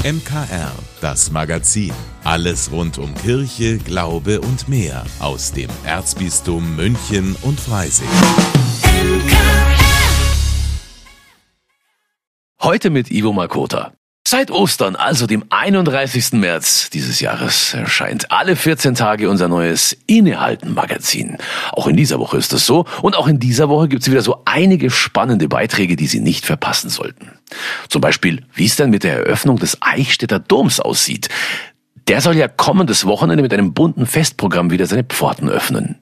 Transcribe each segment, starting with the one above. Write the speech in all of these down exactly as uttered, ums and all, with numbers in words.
M K R, das Magazin. Alles rund um Kirche, Glaube und mehr aus dem Erzbistum München und Freising. Heute mit Ivo Makota. Seit Ostern, also dem einunddreißigsten März dieses Jahres, erscheint alle vierzehn Tage unser neues Innehalten-Magazin. Auch in dieser Woche ist das so. Und auch in dieser Woche gibt es wieder so einige spannende Beiträge, die Sie nicht verpassen sollten. Zum Beispiel, wie es denn mit der Eröffnung des Eichstätter Doms aussieht. Der soll ja kommendes Wochenende mit einem bunten Festprogramm wieder seine Pforten öffnen.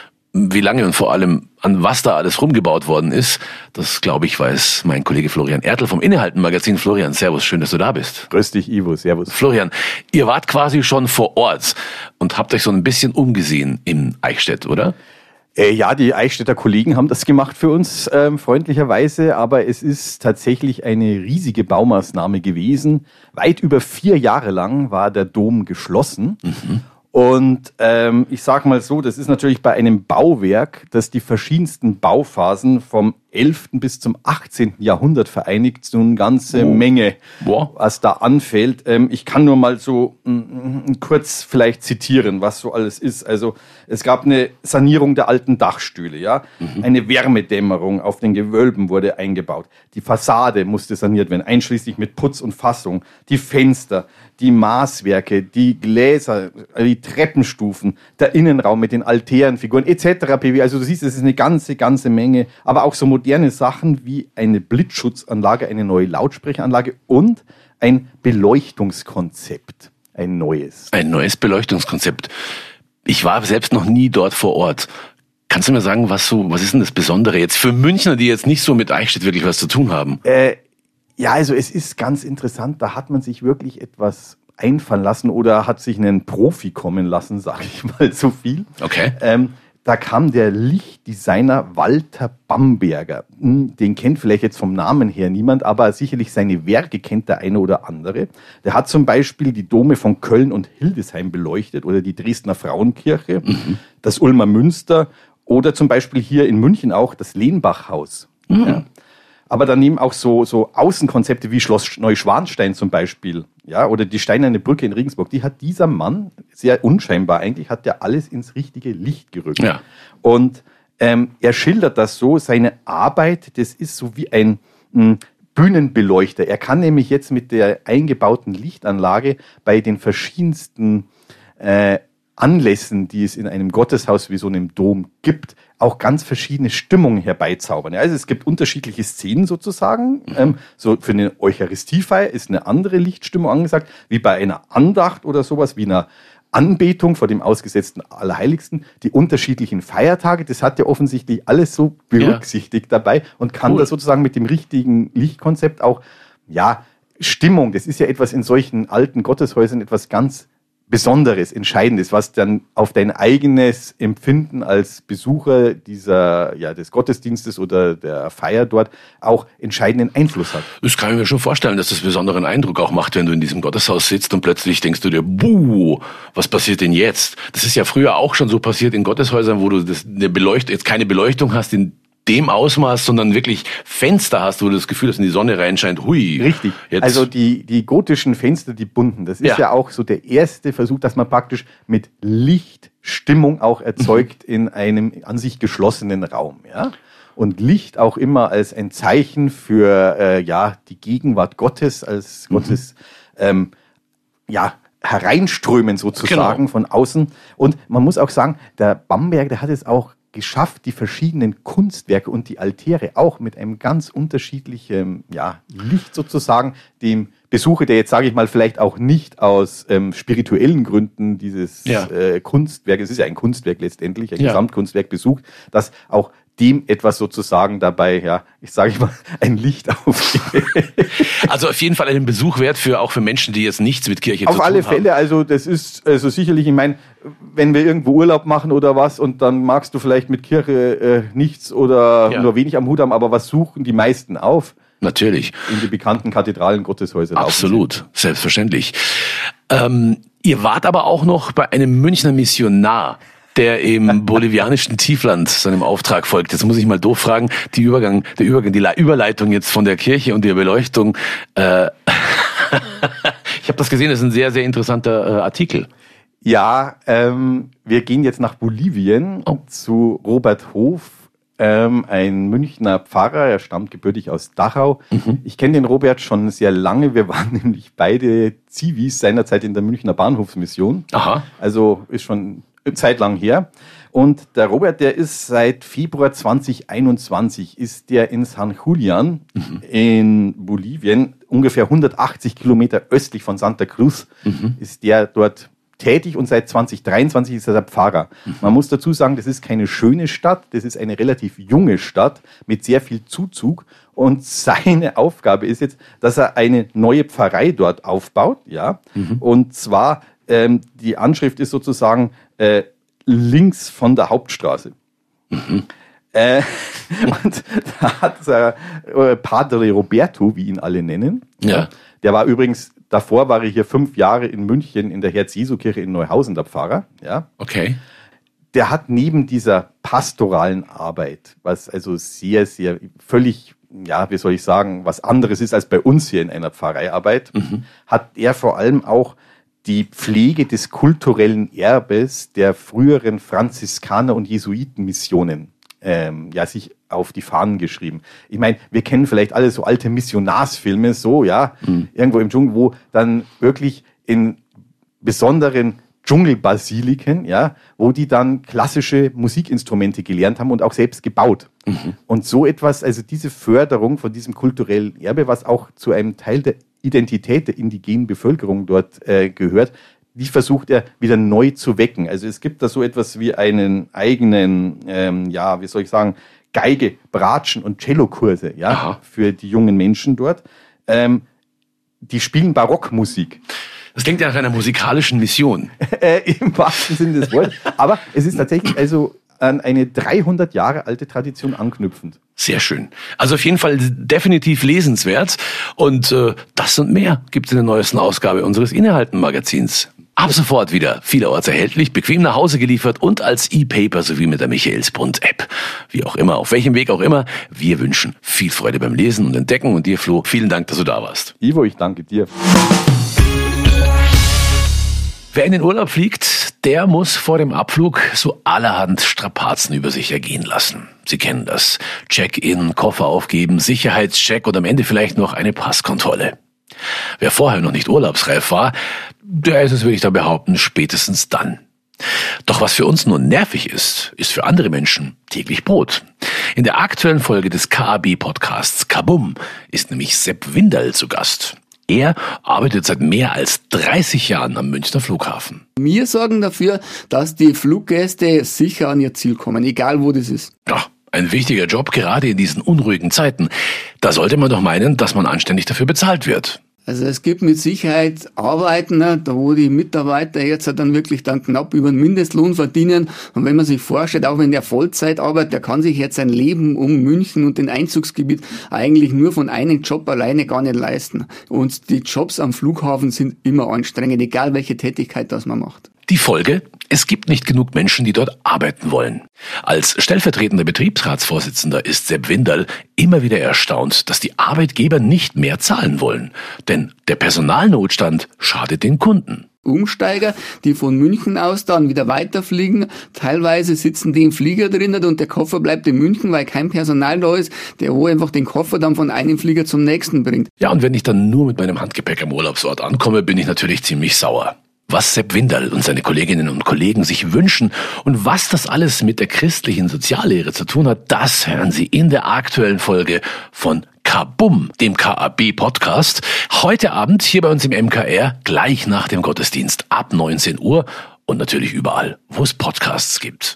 Wie lange und vor allem an was da alles rumgebaut worden ist, das glaube ich weiß mein Kollege Florian Ertl vom Innehalten-Magazin. Florian, servus, schön, dass du da bist. Grüß dich, Ivo, servus. Florian, ihr wart quasi schon vor Ort und habt euch so ein bisschen umgesehen in Eichstätt, oder? Äh, ja, die Eichstätter Kollegen haben das gemacht für uns, ähm, freundlicherweise, aber es ist tatsächlich eine riesige Baumaßnahme gewesen. Weit über vier Jahre lang war der Dom geschlossen. Mhm. Und ähm, ich sage mal so, das ist natürlich bei einem Bauwerk, das die verschiedensten Bauphasen vom elften bis zum achtzehnten Jahrhundert vereinigt, so eine ganze oh. Menge, wow. was da anfällt. Ähm, ich kann nur mal so m, kurz vielleicht zitieren, was so alles ist. Also es gab eine Sanierung der alten Dachstühle, ja, mhm. eine Wärmedämmerung auf den Gewölben wurde eingebaut. Die Fassade musste saniert werden, einschließlich mit Putz und Fassung. Die Fenster, die Maßwerke, die Gläser, die Treppenstufen, der Innenraum mit den Altärenfiguren et cetera pp. Also du siehst, es ist eine ganze, ganze Menge, aber auch so moderne Sachen wie eine Blitzschutzanlage, eine neue Lautsprecheranlage und ein Beleuchtungskonzept, ein neues. Ein neues Beleuchtungskonzept. Ich war selbst noch nie dort vor Ort. Kannst du mir sagen, was so, was ist denn das Besondere jetzt für Münchner, die jetzt nicht so mit Eichstätt wirklich was zu tun haben? Äh, ja, also es ist ganz interessant, da hat man sich wirklich etwas einfallen lassen oder hat sich einen Profi kommen lassen, sage ich mal so viel. Okay. Ähm, Da kam der Lichtdesigner Walter Bamberger. Den kennt vielleicht jetzt vom Namen her niemand, aber sicherlich seine Werke kennt der eine oder andere. Der hat zum Beispiel die Dome von Köln und Hildesheim beleuchtet oder die Dresdner Frauenkirche, mhm. das Ulmer Münster oder zum Beispiel hier in München auch das Lehnbachhaus. Mhm. Ja. Aber daneben auch so, so Außenkonzepte wie Schloss Neuschwanstein zum Beispiel, ja, oder die Steinerne Brücke in Regensburg, die hat dieser Mann, sehr unscheinbar eigentlich, hat der alles ins richtige Licht gerückt. Ja. Und ähm, er schildert das so, seine Arbeit, das ist so wie ein mh, Bühnenbeleuchter. Er kann nämlich jetzt mit der eingebauten Lichtanlage bei den verschiedensten äh, Anlässen, die es in einem Gotteshaus wie so einem Dom gibt, auch ganz verschiedene Stimmungen herbeizaubern. Ja, also es gibt unterschiedliche Szenen sozusagen. Mhm. Ähm, so für eine Eucharistiefeier ist eine andere Lichtstimmung angesagt, wie bei einer Andacht oder sowas, wie einer Anbetung vor dem ausgesetzten Allerheiligsten. Die unterschiedlichen Feiertage, das hat ja offensichtlich alles so berücksichtigt ja. dabei und kann cool. das sozusagen mit dem richtigen Lichtkonzept auch, ja, Stimmung, das ist ja etwas in solchen alten Gotteshäusern etwas ganz Besonderes, Entscheidendes, was dann auf dein eigenes Empfinden als Besucher dieser, ja, des Gottesdienstes oder der Feier dort auch entscheidenden Einfluss hat. Das kann ich mir schon vorstellen, dass das besonderen Eindruck auch macht, wenn du in diesem Gotteshaus sitzt und plötzlich denkst du dir, buh, was passiert denn jetzt? Das ist ja früher auch schon so passiert in Gotteshäusern, wo du das, eine Beleuchtung, jetzt keine Beleuchtung hast in dem Ausmaß, sondern wirklich Fenster hast, wo du das Gefühl hast, in die Sonne reinscheint, hui. Richtig. Jetzt. Also die, die gotischen Fenster, die bunten, das ist ja. ja auch so der erste Versuch, dass man praktisch mit Licht Stimmung auch erzeugt mhm. in einem an sich geschlossenen Raum, ja. Und Licht auch immer als ein Zeichen für äh, ja die Gegenwart Gottes, als mhm. Gottes ähm, ja hereinströmen sozusagen genau. von außen. Und man muss auch sagen, der Bamberg, der hat es auch geschafft, die verschiedenen Kunstwerke und die Altäre auch mit einem ganz unterschiedlichen ja, Licht sozusagen dem Besucher, der jetzt, sage ich mal, vielleicht auch nicht aus ähm, spirituellen Gründen dieses ja. äh, Kunstwerk, es ist ja ein Kunstwerk letztendlich, ein ja. Gesamtkunstwerk besucht, dass auch dem etwas sozusagen dabei, ja, ich sage mal, ein Licht aufgeht. Also auf jeden Fall einen Besuch wert für auch für Menschen, die jetzt nichts mit Kirche auf zu tun haben. Auf alle Fälle, also das ist also sicherlich, ich meine, wenn wir irgendwo Urlaub machen oder was und dann magst du vielleicht mit Kirche äh, nichts oder ja. nur wenig am Hut haben, aber was suchen die meisten auf? Natürlich. In die bekannten Kathedralen, Gotteshäuser. Absolut, selbstverständlich. Ähm, ihr wart aber auch noch bei einem Münchner Missionar, der im bolivianischen Tiefland seinem Auftrag folgt. Jetzt muss ich mal doof fragen, die Übergang, der Übergang, die Überleitung jetzt von der Kirche und der Beleuchtung, äh, Ich habe das gesehen, das ist ein sehr, sehr interessanter äh, Artikel. Ja, ähm, wir gehen jetzt nach Bolivien Oh. zu Robert Hof, ähm, ein Münchner Pfarrer, er stammt gebürtig aus Dachau. Mhm. Ich kenne den Robert schon sehr lange, wir waren nämlich beide Zivis seinerzeit in der Münchner Bahnhofsmission. Aha. Also ist schon eine Zeit lang her. Und der Robert, der ist seit Februar zwanzig einundzwanzig, ist der in San Julian mhm. in Bolivien, ungefähr hundertachtzig Kilometer östlich von Santa Cruz, mhm. ist der dort tätig und seit zwanzig dreiundzwanzig ist er der Pfarrer. Mhm. Man muss dazu sagen, das ist keine schöne Stadt, das ist eine relativ junge Stadt mit sehr viel Zuzug und seine Aufgabe ist jetzt, dass er eine neue Pfarrei dort aufbaut, ja, mhm. und zwar ähm, die Anschrift ist sozusagen äh, links von der Hauptstraße. Mhm. Äh, und da hat der äh, Padre Roberto, wie ihn alle nennen, ja. der war übrigens, davor war er hier fünf Jahre in München in der Herz-Jesu-Kirche in Neuhausen der Pfarrer. Ja. Okay. Der hat neben dieser pastoralen Arbeit, was also sehr, sehr völlig, ja, wie soll ich sagen, was anderes ist als bei uns hier in einer Pfarreiarbeit, mhm. hat er vor allem auch die Pflege des kulturellen Erbes der früheren Franziskaner- und Jesuitenmissionen ähm, ja, sich auf die Fahnen geschrieben. Ich meine, wir kennen vielleicht alle so alte Missionarsfilme, so, ja, mhm. irgendwo im Dschungel, wo dann wirklich in besonderen Dschungelbasiliken, ja, wo die dann klassische Musikinstrumente gelernt haben und auch selbst gebaut. Mhm. Und so etwas, also diese Förderung von diesem kulturellen Erbe, was auch zu einem Teil der Identität der indigenen Bevölkerung dort äh, gehört, die versucht er wieder neu zu wecken. Also es gibt da so etwas wie einen eigenen, ähm, ja, wie soll ich sagen, Geige, Bratschen und Cellokurse, ja, Aha. für die jungen Menschen dort. Ähm, die spielen Barockmusik. Das klingt ja nach einer musikalischen Mission. äh, Im wahrsten Sinne des Wortes. Aber es ist tatsächlich also an eine dreihundert Jahre alte Tradition anknüpfend. Sehr schön. Also auf jeden Fall definitiv lesenswert. Und äh, das und mehr gibt es in der neuesten Ausgabe unseres Innehalten-Magazins. Ab sofort wieder vielerorts erhältlich, bequem nach Hause geliefert und als E-Paper sowie mit der Michaelsbund-App. Wie auch immer, auf welchem Weg auch immer, wir wünschen viel Freude beim Lesen und Entdecken. Und dir, Flo, vielen Dank, dass du da warst. Ivo, ich danke dir. Wer in den Urlaub fliegt, der muss vor dem Abflug so allerhand Strapazen über sich ergehen lassen. Sie kennen das. Check-in, Koffer aufgeben, Sicherheitscheck und am Ende vielleicht noch eine Passkontrolle. Wer vorher noch nicht urlaubsreif war, der ist es, würde ich da behaupten, spätestens dann. Doch was für uns nur nervig ist, ist für andere Menschen täglich Brot. In der aktuellen Folge des K A B-Podcasts Kabum ist nämlich Sepp Winderl zu Gast. Er arbeitet seit mehr als dreißig Jahren am Münchner Flughafen. Wir sorgen dafür, dass die Fluggäste sicher an ihr Ziel kommen, egal wo das ist. Ja, ein wichtiger Job, gerade in diesen unruhigen Zeiten. Da sollte man doch meinen, dass man anständig dafür bezahlt wird. Also es gibt mit Sicherheit Arbeiten, ne, da wo die Mitarbeiter jetzt dann wirklich dann knapp über den Mindestlohn verdienen. Und wenn man sich vorstellt, auch wenn der Vollzeit arbeitet, der kann sich jetzt sein Leben um München und den Einzugsgebiet eigentlich nur von einem Job alleine gar nicht leisten. Und die Jobs am Flughafen sind immer anstrengend, egal welche Tätigkeit das man macht. Die Folge? Es gibt nicht genug Menschen, die dort arbeiten wollen. Als stellvertretender Betriebsratsvorsitzender ist Sepp Winderl immer wieder erstaunt, dass die Arbeitgeber nicht mehr zahlen wollen. Denn der Personalnotstand schadet den Kunden. Umsteiger, die von München aus dann wieder weiterfliegen. Teilweise sitzen die im Flieger drinnen und der Koffer bleibt in München, weil kein Personal da ist, der wo einfach den Koffer dann von einem Flieger zum nächsten bringt. Ja, und wenn ich dann nur mit meinem Handgepäck am Urlaubsort ankomme, bin ich natürlich ziemlich sauer. Was Sepp Winderl und seine Kolleginnen und Kollegen sich wünschen und was das alles mit der christlichen Soziallehre zu tun hat, das hören Sie in der aktuellen Folge von Kabum, dem K A B-Podcast. Heute Abend hier bei uns im M K R, gleich nach dem Gottesdienst ab neunzehn Uhr und natürlich überall, wo es Podcasts gibt.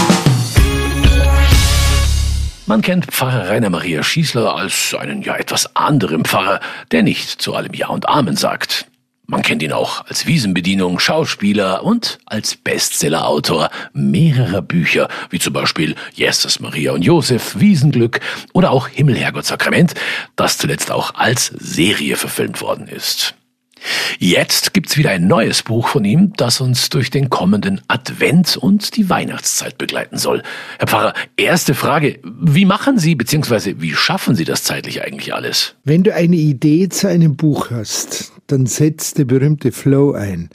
Man kennt Pfarrer Rainer Maria Schießler als einen ja etwas anderen Pfarrer, der nicht zu allem Ja und Amen sagt. Man kennt ihn auch als Wiesenbedienung, Schauspieler und als Bestsellerautor mehrerer Bücher, wie zum Beispiel Jesus, Maria und Josef, Wiesenglück oder auch Himmel, Herrgott, Sakrament, das zuletzt auch als Serie verfilmt worden ist. Jetzt gibt's wieder ein neues Buch von ihm, das uns durch den kommenden Advent und die Weihnachtszeit begleiten soll. Herr Pfarrer, erste Frage, wie machen Sie bzw. wie schaffen Sie das zeitlich eigentlich alles? Wenn du eine Idee zu einem Buch hast, dann setzt der berühmte Flow ein.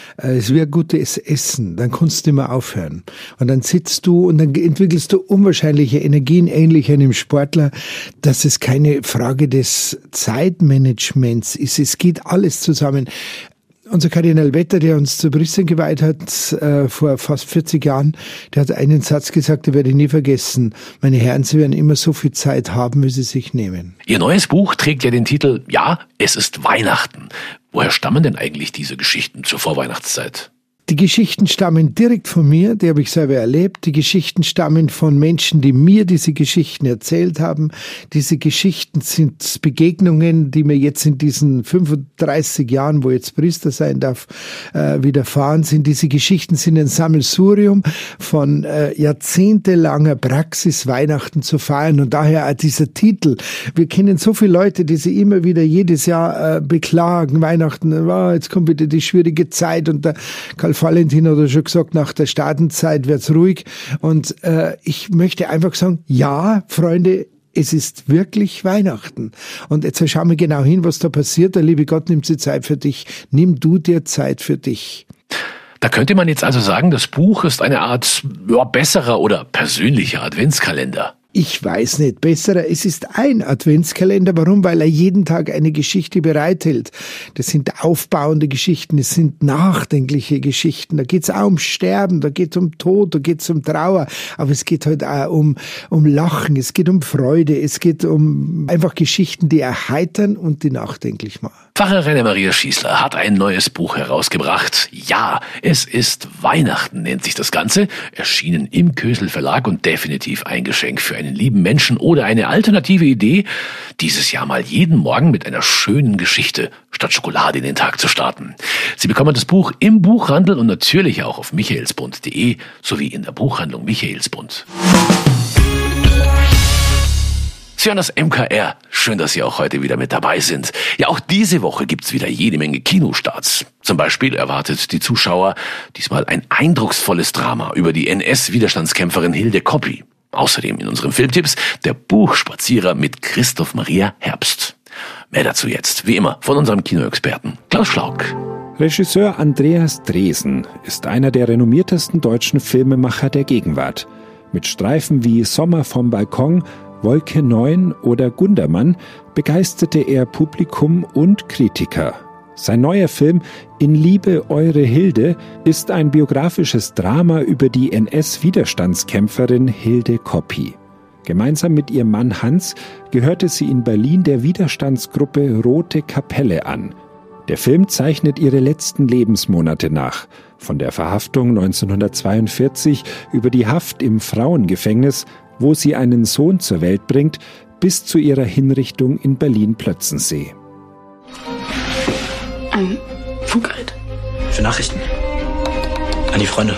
Es wäre gutes Essen, dann kannst du nicht mehr aufhören. Und dann sitzt du und dann entwickelst du unwahrscheinliche Energien, ähnlich einem Sportler, dass es keine Frage des Zeitmanagements ist. Es geht alles zusammen. Unser Kardinal Wetter, der uns zu Priestern geweiht hat, äh, vor fast vierzig Jahren, der hat einen Satz gesagt, den werde ich nie vergessen. Meine Herren, Sie werden immer so viel Zeit haben, wie Sie sich nehmen. Ihr neues Buch trägt ja den Titel »Ja, es ist Weihnachten«. Woher stammen denn eigentlich diese Geschichten zur Vorweihnachtszeit? Die Geschichten stammen direkt von mir, die habe ich selber erlebt. Die Geschichten stammen von Menschen, die mir diese Geschichten erzählt haben. Diese Geschichten sind Begegnungen, die mir jetzt in diesen fünfunddreißig Jahren, wo ich jetzt Priester sein darf, äh, widerfahren sind. Diese Geschichten sind ein Sammelsurium von äh, jahrzehntelanger Praxis, Weihnachten zu feiern. Und daher auch dieser Titel. Wir kennen so viele Leute, die sich immer wieder jedes Jahr äh, beklagen, Weihnachten, oh, jetzt kommt wieder die schwierige Zeit und der Karl Valentin hat ja schon gesagt, nach der Stadenzeit wird's ruhig. Und äh, ich möchte einfach sagen, ja, Freunde, es ist wirklich Weihnachten. Und jetzt schauen wir genau hin, was da passiert. Der liebe Gott nimmt sich Zeit für dich. Nimm du dir Zeit für dich. Da könnte man jetzt also sagen, das Buch ist eine Art ja, besserer oder persönlicher Adventskalender. Ich weiß nicht, besserer. Es ist ein Adventskalender. Warum? Weil er jeden Tag eine Geschichte bereithält. Das sind aufbauende Geschichten, es sind nachdenkliche Geschichten. Da geht's auch um Sterben, da geht's um Tod, da geht's um Trauer. Aber es geht halt auch um, um Lachen, es geht um Freude, es geht um einfach Geschichten, die erheitern und die nachdenklich machen. Pfarrer Rainer Maria Schießler hat ein neues Buch herausgebracht. Ja, es ist Weihnachten, nennt sich das Ganze. Erschienen im Kösel Verlag und definitiv ein Geschenk für einen lieben Menschen oder eine alternative Idee, dieses Jahr mal jeden Morgen mit einer schönen Geschichte statt Schokolade in den Tag zu starten. Sie bekommen das Buch im Buchhandel und natürlich auch auf michaelsbund punkt de sowie in der Buchhandlung Michaelsbund. Sie hören das M K R. Schön, dass Sie auch heute wieder mit dabei sind. Ja, auch diese Woche gibt's wieder jede Menge Kinostarts. Zum Beispiel erwartet die Zuschauer diesmal ein eindrucksvolles Drama über die N S-Widerstandskämpferin Hilde Koppi. Außerdem in unseren Filmtipps der Buchspazierer mit Christoph Maria Herbst. Mehr dazu jetzt, wie immer, von unserem Kinoexperten Klaus Schlauck. Regisseur Andreas Dresen ist einer der renommiertesten deutschen Filmemacher der Gegenwart. Mit Streifen wie Sommer vom Balkon, Wolke neun oder Gundermann begeisterte er Publikum und Kritiker. Sein neuer Film »In Liebe, eure Hilde« ist ein biografisches Drama über die N S-Widerstandskämpferin Hilde Koppi. Gemeinsam mit ihrem Mann Hans gehörte sie in Berlin der Widerstandsgruppe Rote Kapelle an. Der Film zeichnet ihre letzten Lebensmonate nach, von der Verhaftung neunzehnhundertzweiundvierzig über die Haft im Frauengefängnis, wo sie einen Sohn zur Welt bringt, bis zu ihrer Hinrichtung in Berlin-Plötzensee. Ein Funkgerät. Für Nachrichten. An die Freunde.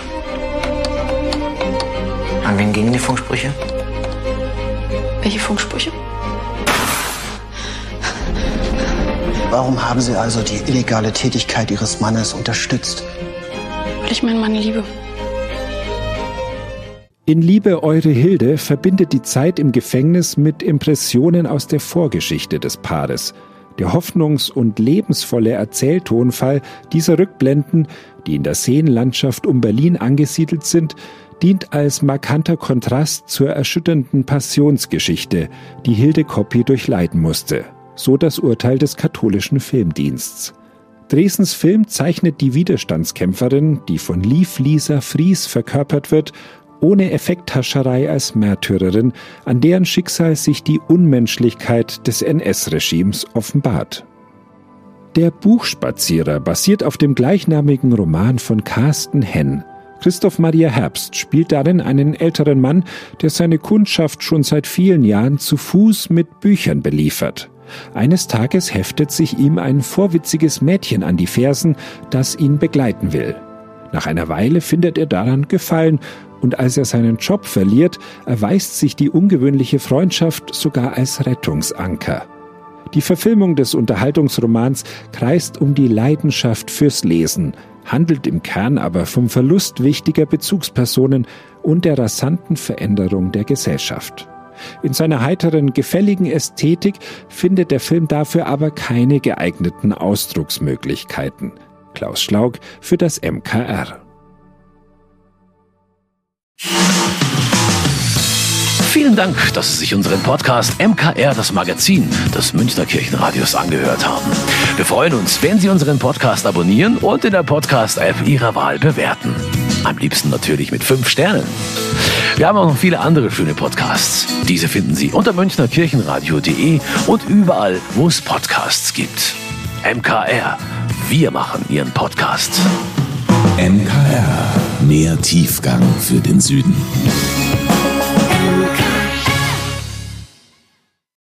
An wen gingen die Funksprüche? Welche Funksprüche? Warum haben Sie also die illegale Tätigkeit Ihres Mannes unterstützt? Weil ich meinen Mann liebe. In Liebe, eure Hilde verbindet die Zeit im Gefängnis mit Impressionen aus der Vorgeschichte des Paares. Der hoffnungs- und lebensvolle Erzähltonfall dieser Rückblenden, die in der Seenlandschaft um Berlin angesiedelt sind, dient als markanter Kontrast zur erschütternden Passionsgeschichte, die Hilde Koppi durchleiden musste. So das Urteil des katholischen Filmdiensts. Dresens Film zeichnet die Widerstandskämpferin, die von Liv Lisa Fries verkörpert wird, ohne Effekthascherei als Märtyrerin, an deren Schicksal sich die Unmenschlichkeit des N S-Regimes offenbart. Der Buchspazierer basiert auf dem gleichnamigen Roman von Carsten Henn. Christoph Maria Herbst spielt darin einen älteren Mann, der seine Kundschaft schon seit vielen Jahren zu Fuß mit Büchern beliefert. Eines Tages heftet sich ihm ein vorwitziges Mädchen an die Fersen, das ihn begleiten will. Nach einer Weile findet er daran Gefallen, und als er seinen Job verliert, erweist sich die ungewöhnliche Freundschaft sogar als Rettungsanker. Die Verfilmung des Unterhaltungsromans kreist um die Leidenschaft fürs Lesen, handelt im Kern aber vom Verlust wichtiger Bezugspersonen und der rasanten Veränderung der Gesellschaft. In seiner heiteren, gefälligen Ästhetik findet der Film dafür aber keine geeigneten Ausdrucksmöglichkeiten. Klaus Schlaug für das M K R. Vielen Dank, dass Sie sich unseren Podcast M K R, das Magazin des Münchner Kirchenradios, angehört haben. Wir freuen uns, wenn Sie unseren Podcast abonnieren und in der Podcast-App Ihrer Wahl bewerten. Am liebsten natürlich mit fünf Sternen. Wir haben auch noch viele andere schöne Podcasts. Diese finden Sie unter münchner kirchenradio punkt de und überall, wo es Podcasts gibt. M K R, wir machen Ihren Podcast. M K R, mehr Tiefgang für den Süden.